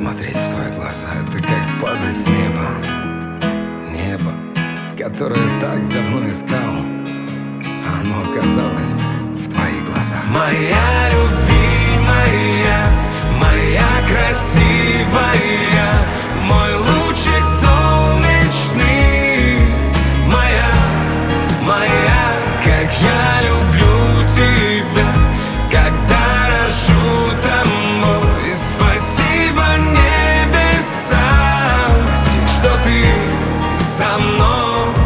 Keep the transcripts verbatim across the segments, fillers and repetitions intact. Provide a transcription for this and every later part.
Смотреть в твои глаза — это как падать в небо. Небо, которое так давно искал, а оно оказалось в твоих глазах. Моя любимая, моя красивая, мой лучик солнечный, моя, моя, как я люблю тебя, когда рожу тобой. И спасибо небесам, что ты со мной.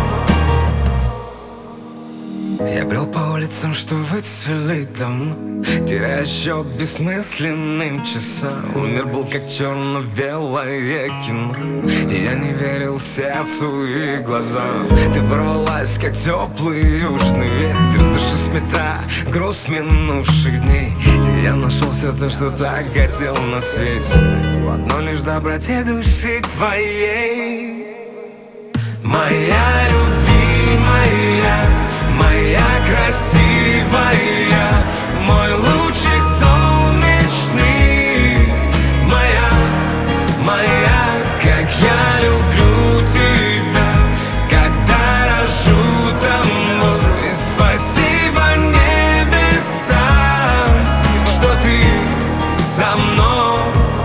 Я брел по улицам, что выцвели давно, теряя счет бессмысленным часам. Мир был как черно-белое кино, и я не верил сердцу и глазам. Ты ворвалась, как теплый южный ветер, с души сметая груз минувших дней. И я нашел все то, что так хотел на свете, в одной лишь доброте души твоей. Моя любимая, моя красивая, мой лучик солнечный, моя, моя, как я люблю тебя, когда рожу тобой. И спасибо небесам, что ты со мной.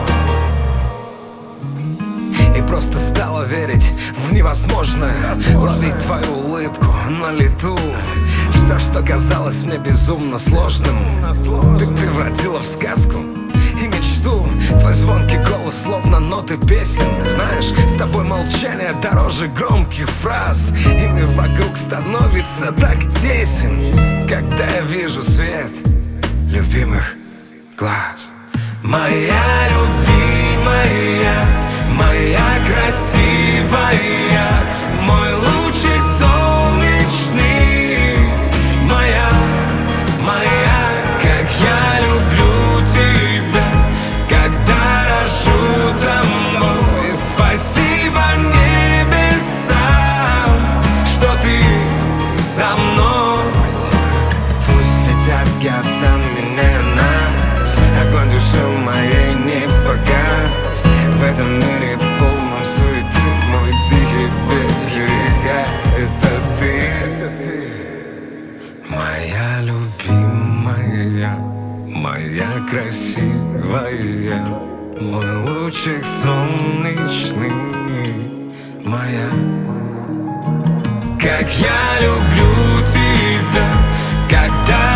И просто стала верить в невозможное, ловить твою улыбку на лету. Все, что казалось мне безумно сложным, ты превратила в сказку и мечту. Твой звонкий голос, словно ноты песен. Знаешь, с тобой молчание дороже громких фраз, и мир вокруг становится так тесен, когда я вижу свет любимых глаз. Моя любимая, моя красивая, мой лучик солнечный, моя, моя, как я люблю тебя, когда рожу тобой. И спасибо небесам, что ты со мной. Пусть летят года, меняя нас, огонь души моей не погас. В этом мире полном суеты, мой тихий берега — это ты. Моя любимая, моя красивая, мой лучик солнечный, моя. Как я люблю тебя, когда